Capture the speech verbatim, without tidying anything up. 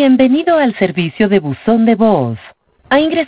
Bienvenido al servicio de buzón de voz. Ha ingresado